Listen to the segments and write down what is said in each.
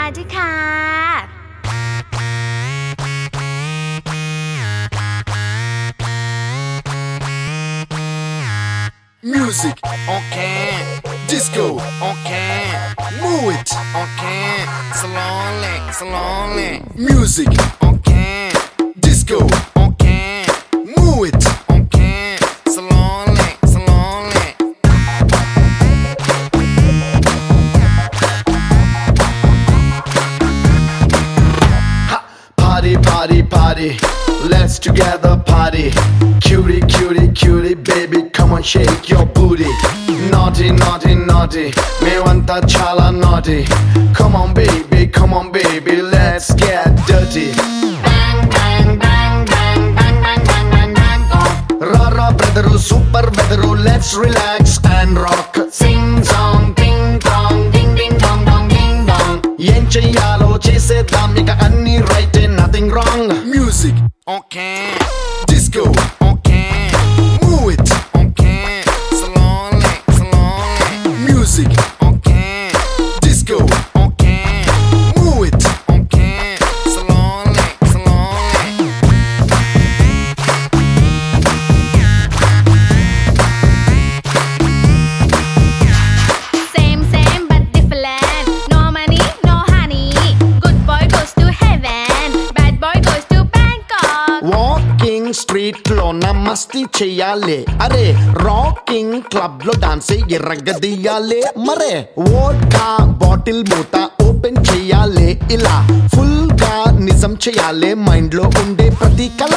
ด้วยค่ะ Music on can, disco on can, move it on can, slowly. Music on can, disco on can, move it on can, slowly. Ha, party, let's together party. Cutie, baby, come on, shake your booty. Naughty, మేమంతా చాలా naughty. Come on, baby, let's get dirty. Rara brother, super weather, let's relax and rock. Sing song, ding dong, ding ding dong dong ding dong. ఏం చెయ్యాలో చేసేద్దాం ఇక అన్ని right and nothing wrong. Music on can, disco on can, move it on can, slowly. Music on can, disco on can, move it on can, slowly. Same but different. No money, no honey. Good boy goes to heaven. Bad boy goes to Bangkok. Walking street లో నా మస్తీ చెయ్యాలి అరే rocking club లో dance ఎర్రగదీయాలి మరే vodka bottle మూత open చెయ్యాలి ఇలా ఫుల్ గా నిజం చెయ్యాలి మైండ్ లో ఉండే ప్రతి కళ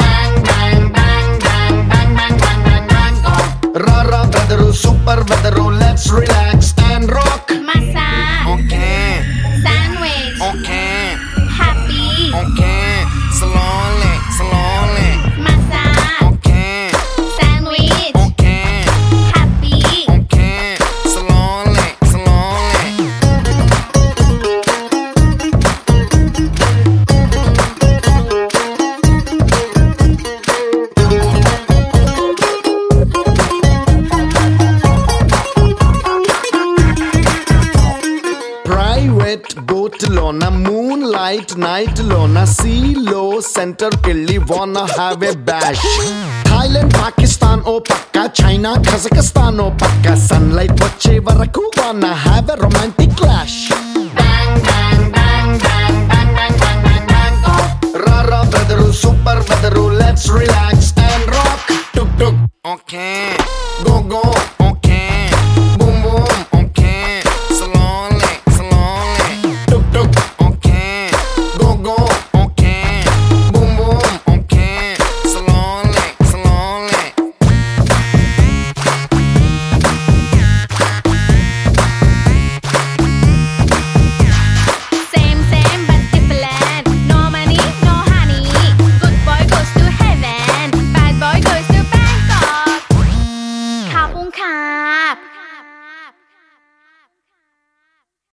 రారా brother super weather let's relax and rock Masa, okay sandwich, okay happy. Okay slowly Masa, okay sandwich, okay happy. Okay slowly private boat లోన మూన్ లైట్ నైట్ లోన సీ లో సెంటర్ కెళ్ళి wanna have a bash Thailand Pakistan ఓ పక్క China Kazakhstan ఓ పక్క sun light వచ్చే వరకు wanna have a romantic clash రారా brother super weather let's relax and rock took okay go